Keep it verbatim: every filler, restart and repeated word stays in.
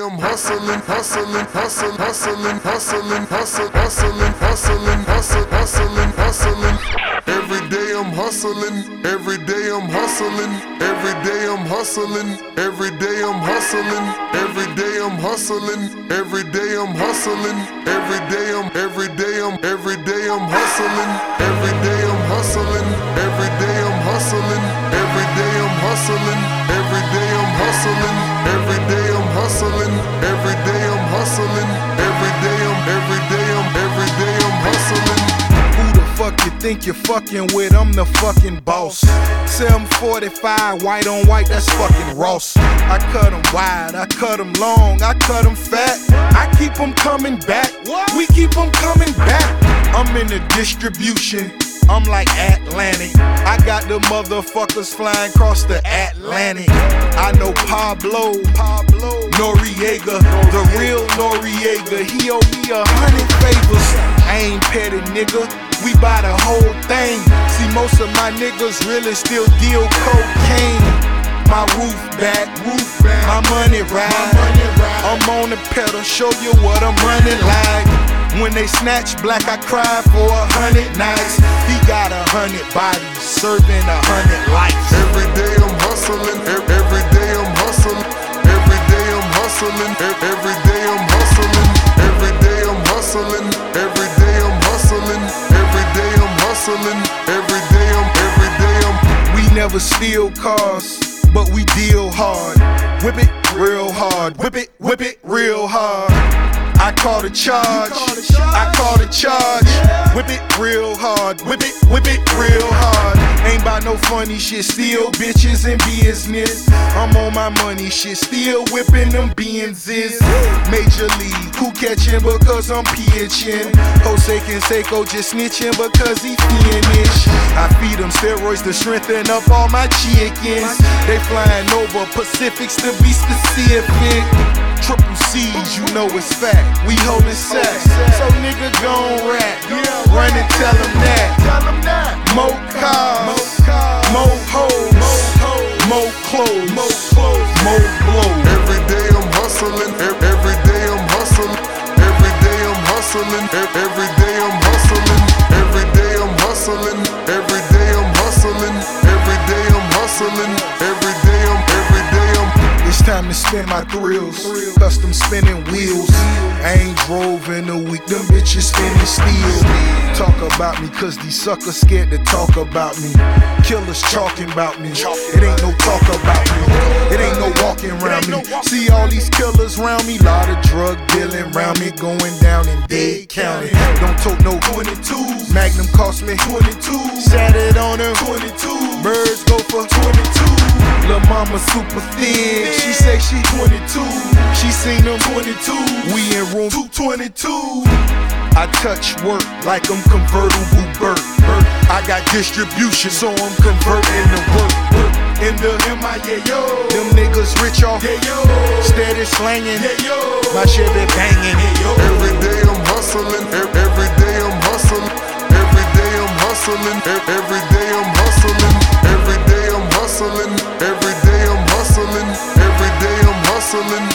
I'm hustling, hustling, hustling, hustling, hustling, hustling, hustling, hustling, hustling, hustling, hustling. Every day I'm hustling, every day I'm hustling, every day I'm hustling, every day I'm hustling, every day I'm hustling, every day I'm hustling, every day I'm, every day I'm, every day I'm hustling, every day I'm hustling, every day I'm hustling, every day I'm hustling, every day I'm hustling, every day I'm hustling, every day I'm hustling, every day I'm, every day I'm, every day I'm hustling. Who the fuck you think you're fucking with? I'm the fucking boss. seven forty-five, white on white, that's fucking Ross. I cut them wide, I cut them long, I cut them fat. I keep them coming back, we keep them coming back. I'm in the distribution, I'm like Atlantic. I got the motherfuckers flying across the Atlantic. I know Pablo, Pablo Noriega, the real Noriega. He owe me a hundred favors. I ain't petty, nigga. We buy the whole thing. See, most of my niggas really still deal cocaine. My roof back, roof back. My money ride. I'm on the pedal, show you what I'm running like. When they snatch black, I cry for a hundred nights. He got a hundred bodies, serving a hundred lives. Every day I'm hustling, every day I'm hustling, every day I'm hustling, every day I'm hustling, every day I'm hustling, every day I'm hustling, every day I'm hustling, every day I'm, every day I'm. We never steal cars, but we deal hard. Whip it real hard, whip it, whip it real hard. I call the charge, I call the charge. Whip it real hard, whip it, whip it real hard. Ain't by no funny shit, still bitches in business. I'm on my money shit, still whipping them Benzes. Major league, who catching because I'm pitching? Jose Canseco just snitching because he finish. I feed them steroids to strengthen up all my chickens. They flying over Pacifics to be specific. Triple C's, you know it's fact. We holdin' sacks, so nigga gon' rap. Run and tell them that. More cars, more hoes, more clothes, more blows. Every day I'm hustling, every day I'm hustling, every day I'm hustling, every day I'm hustling, every day I'm hustling, every day I'm hustling, every day I'm hustling, every day I'm, every day I'm. It's time to spin my thrills, custom spinning wheels. I ain't drove in a week, them bitches spinning steel. Talk about me, cause these suckers scared to talk about me. Killers talking about me, it ain't no talk about me. It ain't no walking around me. See all these killers around me, lot of drug dealing around me, going down in Dade County. Don't tote no twenty-twos, Magnum cost me twenty-two. Sat it on her twenty-two, birds go for twenty-two. Lil' mama super thin, she say she twenty-two. She seen them twenty-two, we in room two twenty-two. I touch work like I'm convertible Burt. I got distribution, so I'm converting to work. In the M I A yo, them niggas rich off, steady slanging, my Chevy banging. Every day I'm hustling, every day I'm hustling, every day I'm hustling, every day I'm hustling, every day I'm hustling, every day I'm hustling, every day I'm hustling.